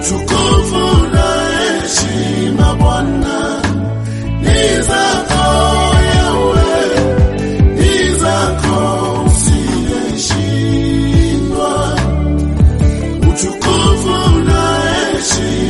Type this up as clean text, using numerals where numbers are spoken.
Utukufu na heshima Bwana ni zako Yahweh, ni zako usiyeshindwa. Utukufu na heshima